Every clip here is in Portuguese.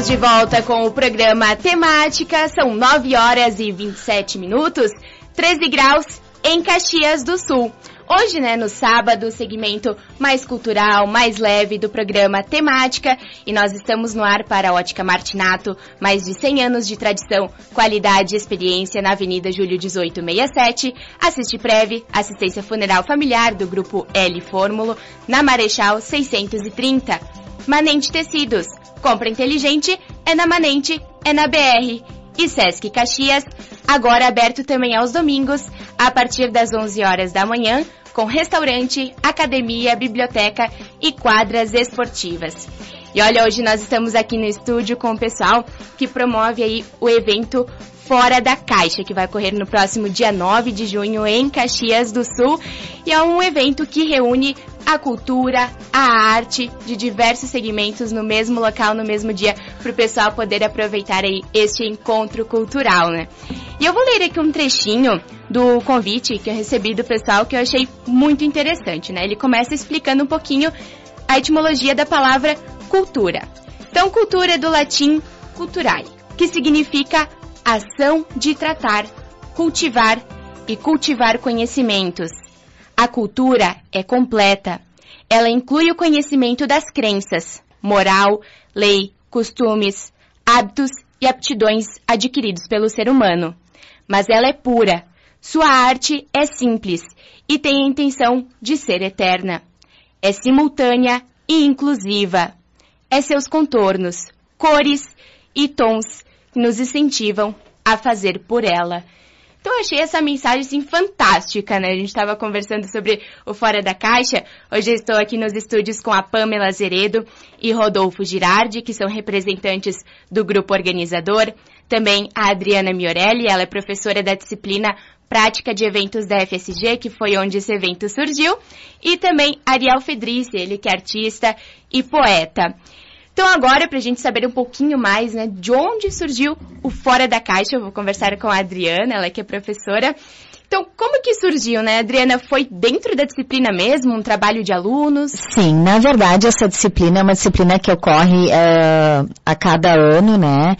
de volta com o programa Temática, são 9 horas e 27 minutos, 13 graus em Caxias do Sul. Hoje, no sábado, segmento mais cultural, mais leve do programa Temática, e nós estamos no ar para a Ótica Martinato, mais de 100 anos de tradição, qualidade e experiência na Avenida Júlio 1867, Assistiprev, assistência funeral familiar do Grupo L Fórmulo, na Marechal 630. Manente Tecidos, compra inteligente, é na Manente, é na BR. E Sesc Caxias, agora aberto também aos domingos, a partir das 11 horas da manhã, com restaurante, academia, biblioteca e quadras esportivas. E olha, hoje nós estamos aqui no estúdio com o pessoal que promove aí o evento Fora da Caixa, que vai ocorrer no próximo dia 9 de junho em Caxias do Sul. E é um evento que reúne a cultura, a arte de diversos segmentos no mesmo local, no mesmo dia, para o pessoal poder aproveitar aí este encontro cultural, E eu vou ler aqui um trechinho do convite que eu recebi do pessoal que eu achei muito interessante, Ele começa explicando um pouquinho a etimologia da palavra cultura. Então, cultura é do latim culturae, que significa ação de tratar, cultivar e cultivar conhecimentos. A cultura é completa. Ela inclui o conhecimento das crenças, moral, lei, costumes, hábitos e aptidões adquiridos pelo ser humano. Mas ela é pura. Sua arte é simples e tem a intenção de ser eterna. É simultânea e inclusiva. É seus contornos, cores e tons que nos incentivam a fazer por ela. Então eu achei essa mensagem assim fantástica, A gente estava conversando sobre o Fora da Caixa. Hoje eu estou aqui nos estúdios com a Pamela Azeredo e Rodolfo Girardi, que são representantes do grupo organizador. Também a Adriana Miorelli, ela é professora da disciplina Prática de Eventos da FSG, que foi onde esse evento surgiu. E também Ariel Fedrice, ele que é artista e poeta. Então agora, para a gente saber um pouquinho mais, de onde surgiu o Fora da Caixa, eu vou conversar com a Adriana, ela que é professora. Então, como que surgiu, Adriana? Foi dentro da disciplina mesmo, um trabalho de alunos? Sim, na verdade, essa disciplina é uma disciplina que ocorre a cada ano,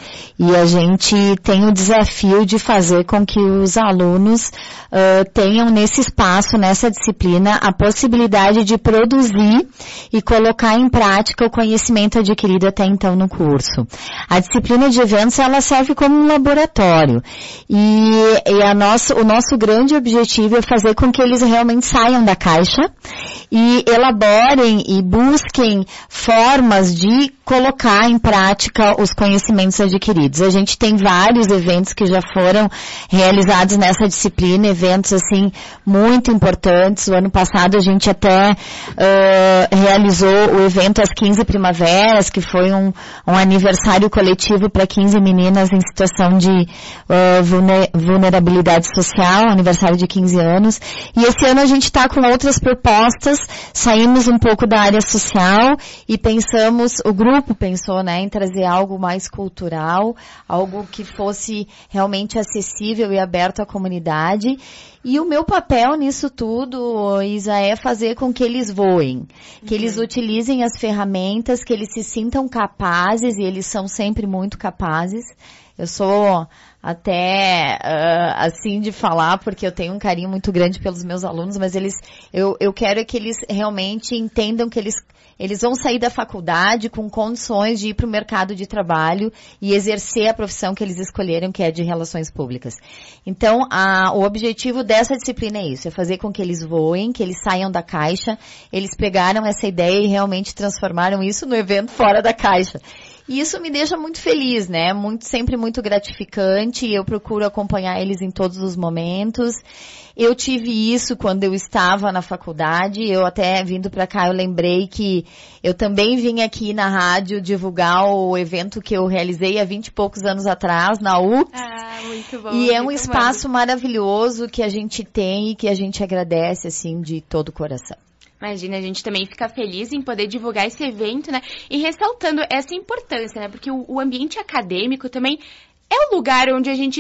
E a gente tem o desafio de fazer com que os alunos tenham nesse espaço, nessa disciplina, a possibilidade de produzir e colocar em prática o conhecimento adquirido até então no curso. A disciplina de eventos, ela serve como um laboratório. E o nosso grande objetivo é fazer com que eles realmente saiam da caixa e elaborem e busquem formas de colocar em prática os conhecimentos adquiridos. A gente tem vários eventos que já foram realizados nessa disciplina, eventos assim muito importantes. O ano passado a gente até realizou o evento As 15 Primaveras, que foi um aniversário coletivo para 15 meninas em situação de vulnerabilidade social, aniversário de 15 anos. E esse ano a gente está com outras propostas, saímos um pouco da área social e o grupo pensou, em trazer algo mais cultural, algo que fosse realmente acessível e aberto à comunidade. E o meu papel nisso tudo, Isa, é fazer com que eles voem, que eles utilizem as ferramentas, que eles se sintam capazes, e eles são sempre muito capazes. Eu sou até assim de falar, porque eu tenho um carinho muito grande pelos meus alunos, mas eu quero que eles realmente entendam que eles vão sair da faculdade com condições de ir para o mercado de trabalho e exercer a profissão que eles escolheram, que é de relações públicas. Então, o objetivo dessa disciplina é isso, é fazer com que eles voem, que eles saiam da caixa. Eles pegaram essa ideia e realmente transformaram isso no evento Fora da Caixa. E isso me deixa muito feliz, sempre muito gratificante. Eu procuro acompanhar eles em todos os momentos. Eu tive isso quando eu estava na faculdade. Eu até vindo para cá, eu lembrei que eu também vim aqui na rádio divulgar o evento que eu realizei há 20 e poucos anos atrás, na U. Ah, muito bom. E é um espaço maravilhoso que a gente tem e que a gente agradece, assim, de todo o coração. Imagina, a gente também fica feliz em poder divulgar esse evento, E ressaltando essa importância, Porque o ambiente acadêmico também é o lugar onde a gente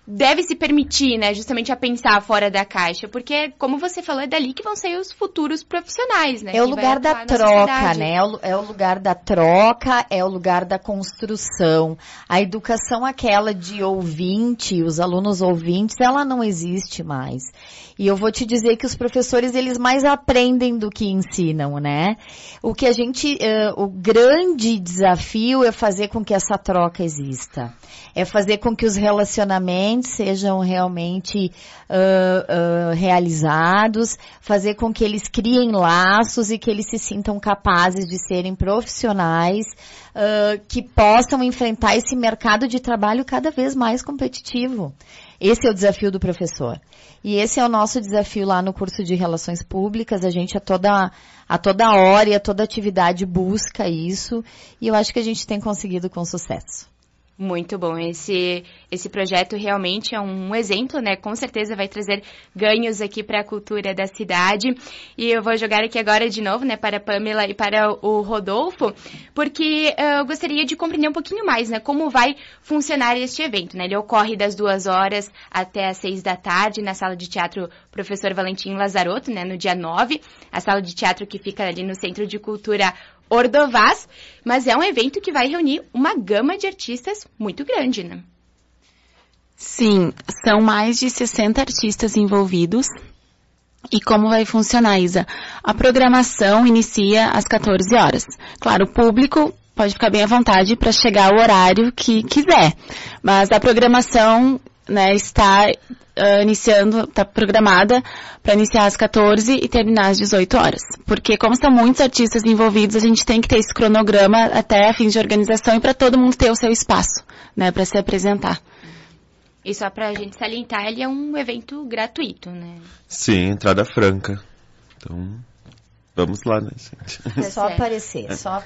deve se permitir, né, justamente a pensar fora da caixa, porque, como você falou, é dali que vão sair os futuros profissionais, né? É o lugar da troca, né? É o lugar da troca, é o lugar da construção. A educação aquela de ouvinte, os alunos ouvintes, ela não existe mais. E eu vou te dizer que os professores, eles mais aprendem do que ensinam, né? O grande desafio é fazer com que essa troca exista. É fazer com que os relacionamentos sejam realmente realizados, fazer com que eles criem laços e que eles se sintam capazes de serem profissionais, que possam enfrentar esse mercado de trabalho cada vez mais competitivo. Esse é o desafio do professor. E esse é o nosso desafio lá no curso de Relações Públicas. A gente a toda hora e a toda atividade busca isso. E eu acho que a gente tem conseguido com sucesso. Muito bom. Esse projeto realmente é um exemplo, né? Com certeza vai trazer ganhos aqui para a cultura da cidade. E eu vou jogar aqui agora de novo, né, para a Pamela e para o Rodolfo, porque eu gostaria de compreender um pouquinho mais, né, como vai funcionar este evento, né? Ele ocorre das 2h até as 6h na Sala de Teatro Professor Valentim Lazarotto, né, no dia 9, a sala de teatro que fica ali no Centro de Cultura Ordovás, mas é um evento que vai reunir uma gama de artistas muito grande, né? Sim, são mais de 60 artistas envolvidos. E como vai funcionar, Isa? A programação inicia às 14h. Claro, o público pode ficar bem à vontade para chegar ao horário que quiser, mas a programação, né, está programada para iniciar às 14 e terminar às 18h. Porque como são muitos artistas envolvidos, a gente tem que ter esse cronograma até a fim de organização e para todo mundo ter o seu espaço, né, para se apresentar. E só pra gente salientar, ele é um evento gratuito, né? Sim, entrada franca. Então, vamos lá, né, gente? É só aparecer,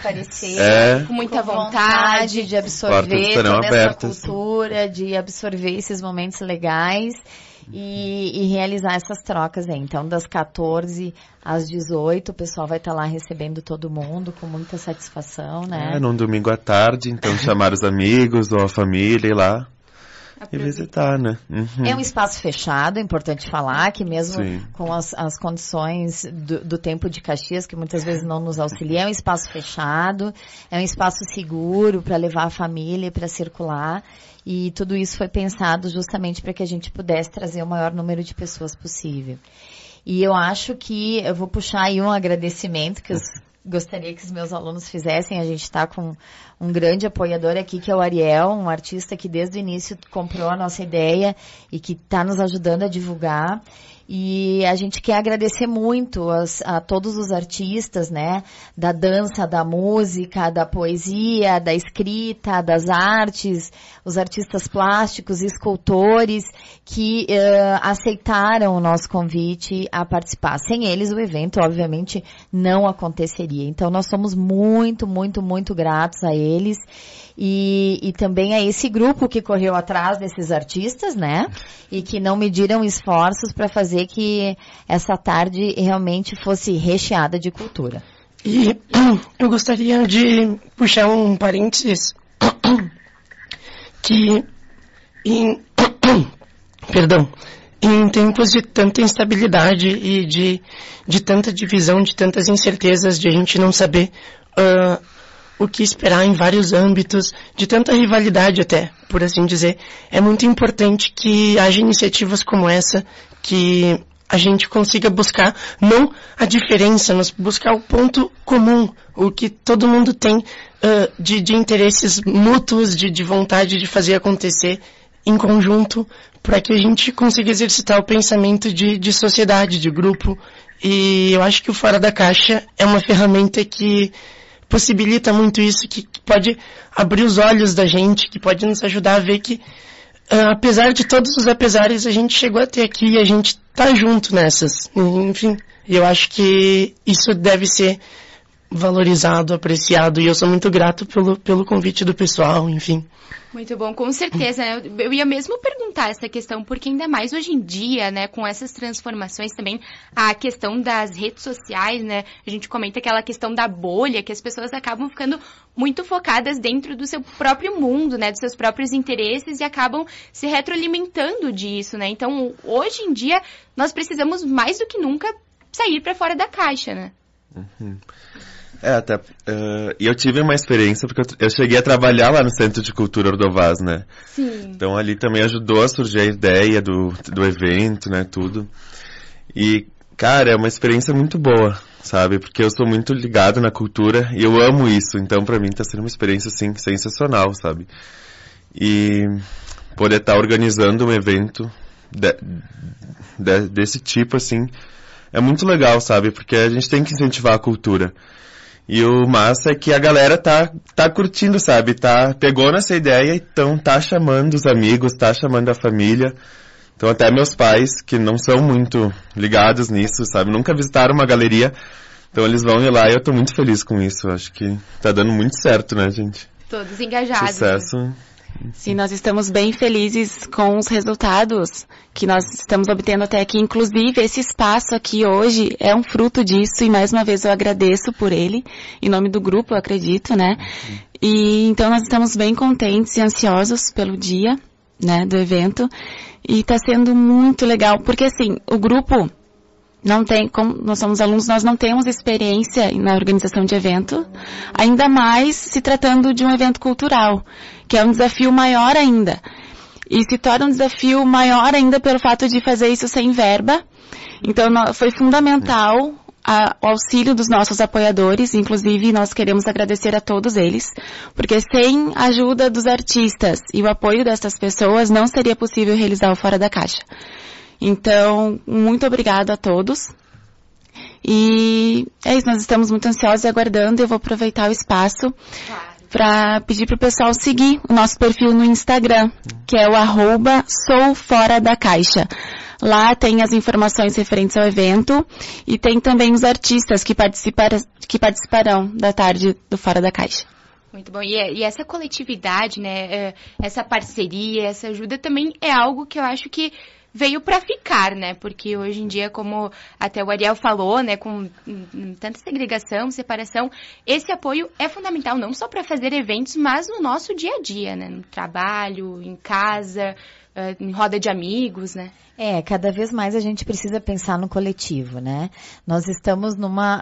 com muita vontade de absorver toda abertas, essa cultura, de absorver esses momentos legais e realizar essas trocas aí. Então, das 14 às 18, o pessoal vai estar lá recebendo todo mundo com muita satisfação, né? Num domingo à tarde, então chamar os amigos ou a família e ir lá. E visitar, né? Uhum. É um espaço fechado, é importante falar, que mesmo com as condições do tempo de Caxias, que muitas vezes não nos auxilia, é um espaço fechado, é um espaço seguro para levar a família, para circular, e tudo isso foi pensado justamente para que a gente pudesse trazer o maior número de pessoas possível. E eu acho que, eu vou puxar aí um agradecimento que gostaria que os meus alunos fizessem. A gente está com um grande apoiador aqui, que é o Ariel, um artista que desde o início comprou a nossa ideia e que está nos ajudando a divulgar. E a gente quer agradecer muito a todos os artistas, né, da dança, da música, da poesia, da escrita, das artes, os artistas plásticos, escultores, que aceitaram o nosso convite a participar. Sem eles, o evento, obviamente, não aconteceria. Então, nós somos muito, muito, muito gratos a eles. E também a esse grupo que correu atrás desses artistas, né? E que não mediram esforços para fazer que essa tarde realmente fosse recheada de cultura. E eu gostaria de puxar um parênteses que em tempos de tanta instabilidade e de tanta divisão, de tantas incertezas, de a gente não saber o que esperar em vários âmbitos, de tanta rivalidade até, por assim dizer, é muito importante que haja iniciativas como essa, que a gente consiga buscar, não a diferença, mas buscar o ponto comum, o que todo mundo tem de interesses mútuos, de vontade de fazer acontecer em conjunto, para que a gente consiga exercitar o pensamento de sociedade, de grupo. E eu acho que o Fora da Caixa é uma ferramenta que possibilita muito isso, que pode abrir os olhos da gente, que pode nos ajudar a ver que, apesar de todos os apesares, a gente chegou até aqui e a gente tá junto nessas. Enfim, eu acho que isso deve ser valorizado, apreciado, e eu sou muito grato pelo convite do pessoal, enfim. Muito bom, com certeza, né? Eu ia mesmo perguntar essa questão, porque ainda mais hoje em dia, né, com essas transformações também, a questão das redes sociais, né, a gente comenta aquela questão da bolha, que as pessoas acabam ficando muito focadas dentro do seu próprio mundo, né, dos seus próprios interesses e acabam se retroalimentando disso, né? Então, hoje em dia, nós precisamos mais do que nunca sair para fora da caixa, né? Uhum. E eu tive uma experiência, porque eu cheguei a trabalhar lá no Centro de Cultura Ordovás, né? Sim. Então ali também ajudou a surgir a ideia do evento, né, tudo. E, cara, é uma experiência muito boa, sabe? Porque eu sou muito ligado na cultura e eu amo isso. Então pra mim tá sendo uma experiência, assim, sensacional, sabe? E poder estar organizando um evento desse tipo, assim, é muito legal, sabe? Porque a gente tem que incentivar a cultura. E o massa é que a galera tá curtindo, sabe? Pegou nessa ideia, então tá chamando os amigos, tá chamando a família. Então até meus pais, que não são muito ligados nisso, sabe? Nunca visitaram uma galeria. Então eles vão ir lá e eu tô muito feliz com isso. Acho que tá dando muito certo, né, gente? Todos engajados. Sucesso. Né? Sim, nós estamos bem felizes com os resultados que nós estamos obtendo até aqui. Inclusive, esse espaço aqui hoje é um fruto disso e mais uma vez eu agradeço por ele, em nome do grupo, eu acredito, né? E então nós estamos bem contentes e ansiosos pelo dia, né, do evento. E está sendo muito legal, porque assim, o grupo não tem, como nós somos alunos, nós não temos experiência na organização de evento, ainda mais se tratando de um evento cultural, que é um desafio maior ainda. E se torna um desafio maior ainda pelo fato de fazer isso sem verba. Então, foi fundamental o auxílio dos nossos apoiadores, inclusive nós queremos agradecer a todos eles, porque sem a ajuda dos artistas e o apoio dessas pessoas, não seria possível realizar o Fora da Caixa. Então, muito obrigada a todos. E é isso, nós estamos muito ansiosos e aguardando. Eu vou aproveitar o espaço para pedir para o pessoal seguir o nosso perfil no Instagram, que é o @souforadacaixa. Lá tem as informações referentes ao evento e tem também os artistas que participarão da tarde do Fora da Caixa. Muito bom. E essa coletividade, né, essa parceria, essa ajuda também é algo que eu acho que veio para ficar, né? Porque hoje em dia, como até o Ariel falou, né, com tanta segregação, separação, esse apoio é fundamental não só para fazer eventos, mas no nosso dia a dia, né? No trabalho, em casa, em roda de amigos, né? Cada vez mais a gente precisa pensar no coletivo, né? Nós estamos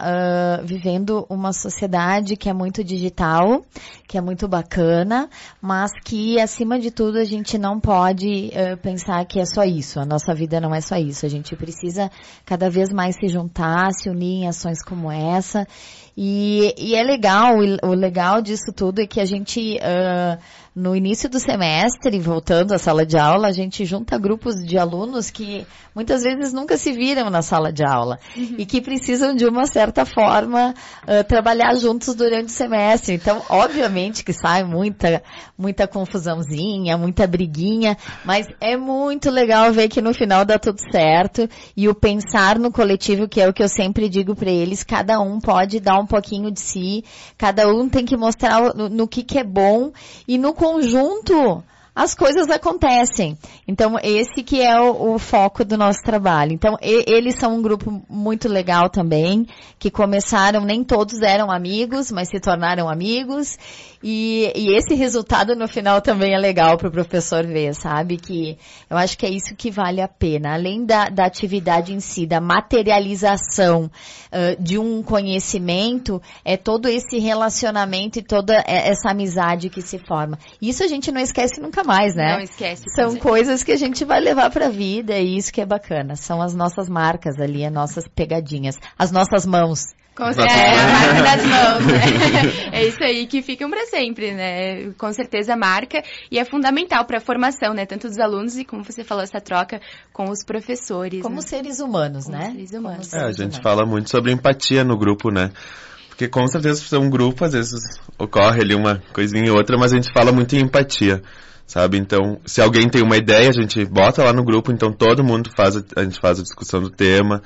vivendo uma sociedade que é muito digital, que é muito bacana, mas que, acima de tudo, a gente não pode pensar que é só isso. A nossa vida não é só isso. A gente precisa cada vez mais se juntar, se unir em ações como essa. E é legal, o legal disso tudo é que a gente, no início do semestre, voltando à sala de aula, a gente junta grupos de alunos que muitas vezes nunca se viram na sala de aula e que precisam de uma certa forma trabalhar juntos durante o semestre. Então, obviamente que sai muita confusãozinha, muita briguinha, mas é muito legal ver que no final dá tudo certo e o pensar no coletivo, que é o que eu sempre digo para eles, cada um pode dar um pouquinho de si, cada um tem que mostrar no que é bom e no conjunto as coisas acontecem. Então, esse que é o foco do nosso trabalho. Então, eles são um grupo muito legal também, que começaram, nem todos eram amigos, mas se tornaram amigos. E esse resultado no final também é legal para o professor ver, sabe? Que eu acho que é isso que vale a pena. Além da atividade em si, da materialização de um conhecimento, é todo esse relacionamento e toda essa amizade que se forma. Isso a gente não esquece nunca mais, né? Não esquece. São coisas que a gente vai levar para a vida e isso que é bacana. São as nossas marcas ali, as nossas pegadinhas, as nossas mãos. A marca das mãos, né? É isso aí que ficam para sempre, né? Com certeza marca e é fundamental para a formação, né? Tanto dos alunos e, como você falou, essa troca com os professores. Como seres humanos, como né? Seres humanos. A gente fala muito sobre empatia no grupo, né? Porque com certeza ser um grupo, às vezes ocorre ali uma coisinha ou outra, mas a gente fala muito em empatia, sabe? Então, se alguém tem uma ideia, a gente bota lá no grupo, então todo mundo a gente faz a discussão do tema,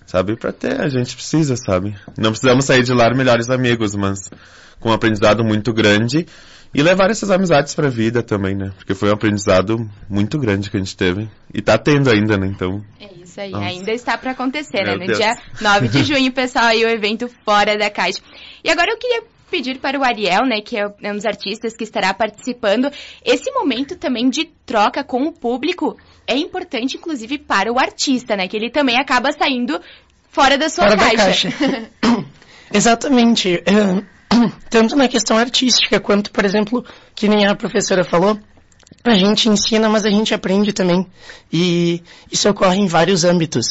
sabe? Pra ter, a gente precisa, sabe? Não precisamos sair de lá melhores amigos, mas com um aprendizado muito grande e levar essas amizades pra vida também, né? Porque foi um aprendizado muito grande que a gente teve. E tá tendo ainda, né? Então... É isso aí, ainda está pra acontecer, né? Meu No Deus. dia 9 de junho, pessoal, aí o evento Fora da Caixa. E agora eu queria pedir para o Ariel, né, que é um dos artistas que estará participando, esse momento também de troca com o público é importante, inclusive, para o artista, né? Que ele também acaba saindo fora da sua caixa. Exatamente. Tanto na questão artística, quanto, por exemplo, que nem a professora falou, a gente ensina, mas a gente aprende também. E isso ocorre em vários âmbitos.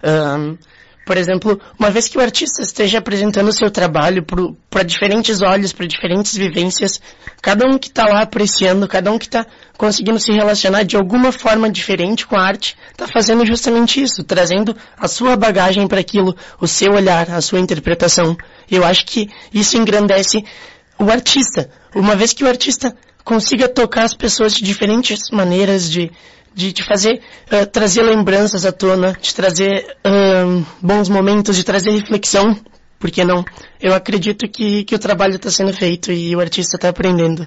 Por exemplo, uma vez que o artista esteja apresentando o seu trabalho para diferentes olhos, para diferentes vivências, cada um que está lá apreciando, cada um que está conseguindo se relacionar de alguma forma diferente com a arte, está fazendo justamente isso, trazendo a sua bagagem para aquilo, o seu olhar, a sua interpretação. Eu acho que isso engrandece o artista. Uma vez que o artista consiga tocar as pessoas de diferentes maneiras, de fazer, trazer lembranças à tona, de trazer bons momentos, de trazer reflexão, por que não? Eu acredito que o trabalho está sendo feito e o artista está aprendendo.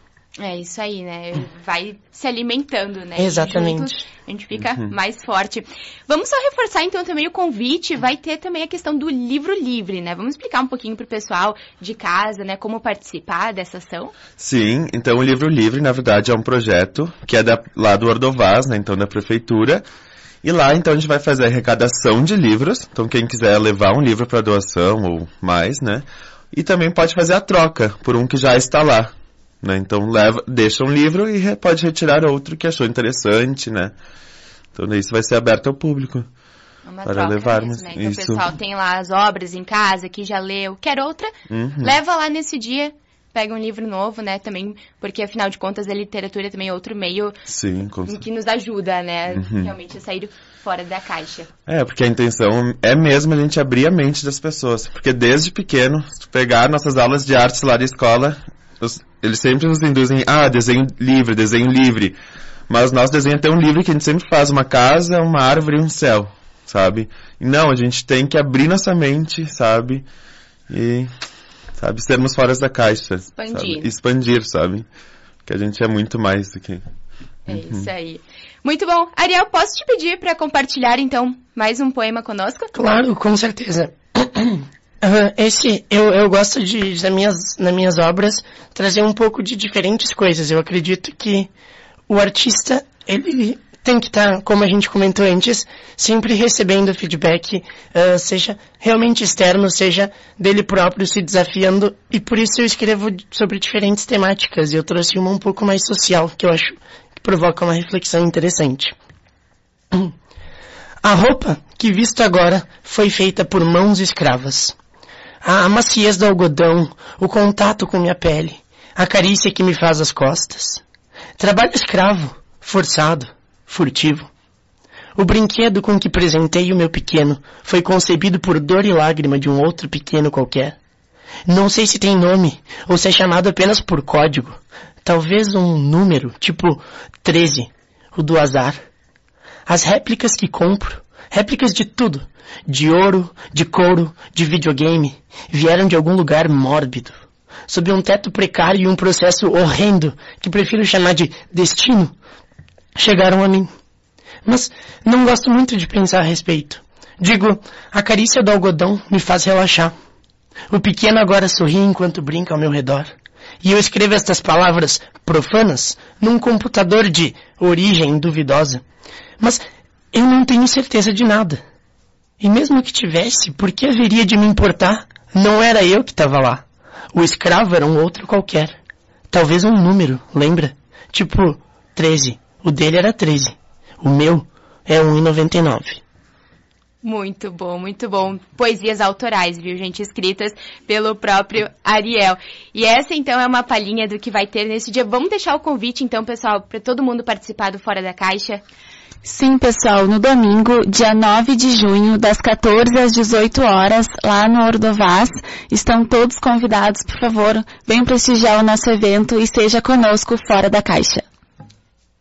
É isso aí, né? Vai se alimentando, né? Exatamente. E juntos a gente fica mais forte. Vamos só reforçar então também o convite, vai ter também a questão do livro livre, né? Vamos explicar um pouquinho pro pessoal de casa, né, como participar dessa ação? Sim, então o Livro Livre, na verdade, é um projeto que é lá do Ordovás, né, então da prefeitura. E lá, então, a gente vai fazer a arrecadação de livros. Então, quem quiser levar um livro para doação ou mais, né? E também pode fazer a troca por um que já está lá, né? Então, deixa um livro e pode retirar outro que achou interessante, né? Então, isso vai ser aberto ao público. Uma para troca levarmos. mesmo, né? Então, isso. o pessoal tem lá as obras em casa, que já leu, quer outra, leva lá nesse dia, pega um livro novo, né, também, porque afinal de contas a literatura também é outro meio Sim, que nos ajuda, né, realmente a sair fora da caixa. É, porque a intenção é mesmo a gente abrir a mente das pessoas, porque desde pequeno, se pegar nossas aulas de artes lá da escola, eles sempre nos induzem, desenho livre, mas nosso desenho é tão livre que a gente sempre faz uma casa, uma árvore e um céu, sabe? E não, a gente tem que abrir nossa mente, sabe? E... sabe, sermos fora da caixa. Expandir. Sabe? Expandir, sabe? Que a gente é muito mais do que... É isso aí. Muito bom. Ariel, posso te pedir para compartilhar, então, mais um poema conosco? Claro, com certeza. Eu gosto de, nas minhas obras, trazer um pouco de diferentes coisas. Eu acredito que o artista, ele tem que estar, como a gente comentou antes, sempre recebendo feedback, seja realmente externo, seja dele próprio se desafiando, e por isso eu escrevo sobre diferentes temáticas, e eu trouxe uma um pouco mais social, que eu acho que provoca uma reflexão interessante. A roupa que visto agora foi feita por mãos escravas. A maciez do algodão, o contato com minha pele, a carícia que me faz as costas. Trabalho escravo, forçado, furtivo. O brinquedo com que presentei o meu pequeno foi concebido por dor e lágrima de um outro pequeno qualquer. Não sei se tem nome, ou se é chamado apenas por código. Talvez um número, tipo 13, o do azar. As réplicas que compro, réplicas de tudo, de ouro, de couro, de videogame, vieram de algum lugar mórbido, sob um teto precário e um processo horrendo, que prefiro chamar de destino, chegaram a mim. Mas não gosto muito de pensar a respeito. Digo, a carícia do algodão me faz relaxar. O pequeno agora sorri enquanto brinca ao meu redor. E eu escrevo estas palavras profanas num computador de origem duvidosa. Mas eu não tenho certeza de nada. E mesmo que tivesse, por que haveria de me importar? Não era eu que estava lá. O escravo era um outro qualquer. Talvez um número, lembra? Tipo 13. O dele era 13. O meu é 1,99. Muito bom, muito bom. Poesias autorais, viu, gente? Escritas pelo próprio Ariel. E essa, então, é uma palhinha do que vai ter nesse dia. Vamos deixar o convite, então, pessoal, para todo mundo participar do Fora da Caixa? Sim, pessoal, no domingo, dia 9 de junho, das 14 às 18 horas, lá no Ordovás, estão todos convidados, por favor, venham prestigiar o nosso evento e seja conosco Fora da Caixa.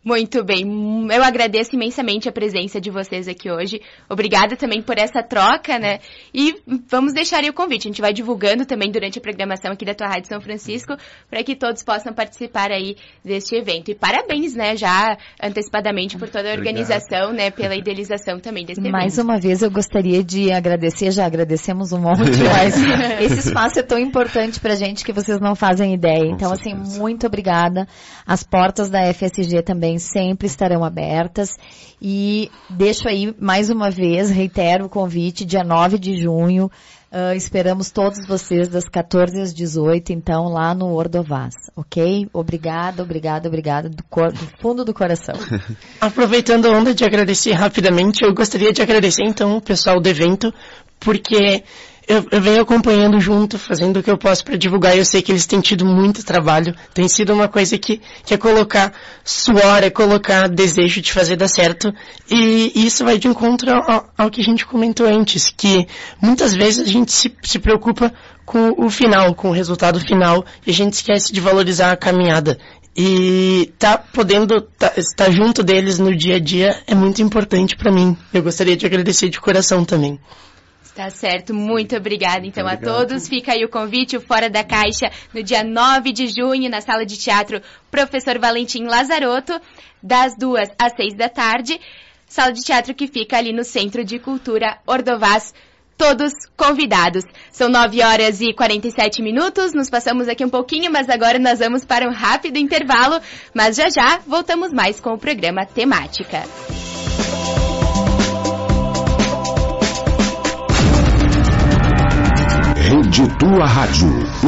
Muito bem, eu agradeço imensamente a presença de vocês aqui hoje. Obrigada também por essa troca, né? E vamos deixar aí o convite. A gente vai divulgando também durante a programação aqui da tua Rádio São Francisco, para que todos possam participar aí deste evento. E parabéns, né, já antecipadamente por toda a organização, né, pela idealização também desse evento. Mais uma vez eu gostaria de agradecer, já agradecemos um monte, mas esse espaço é tão importante pra gente que vocês não fazem ideia. Então, assim, muito obrigada. As portas da FSG também sempre estarão abertas e deixo aí mais uma vez, reitero o convite, dia 9 de junho, esperamos todos vocês das 14 às 18, então lá no Ordovás, ok? Obrigada do fundo do coração. Aproveitando a onda de agradecer rapidamente, eu gostaria de agradecer então o pessoal do evento, porque eu venho acompanhando junto, fazendo o que eu posso para divulgar. Eu sei que eles têm tido muito trabalho. Tem sido uma coisa que é colocar suor, é colocar desejo de fazer dar certo. E isso vai de encontro ao que a gente comentou antes, que muitas vezes a gente se preocupa com o final, com o resultado final, e a gente esquece de valorizar a caminhada. E podendo estar junto deles no dia a dia é muito importante para mim. Eu gostaria de agradecer de coração também. Tá certo, muito obrigada então a todos. Fica aí o convite, o Fora da Caixa, no dia 9 de junho, na Sala de Teatro Professor Valentim Lazarotto, das 2 às 6 da tarde. Sala de teatro que fica ali no Centro de Cultura Ordovás. Todos convidados. São 9 horas e 47 minutos, nos passamos aqui um pouquinho, mas agora nós vamos para um rápido intervalo. Mas já voltamos mais com o programa Temática. Rede Tua Rádio.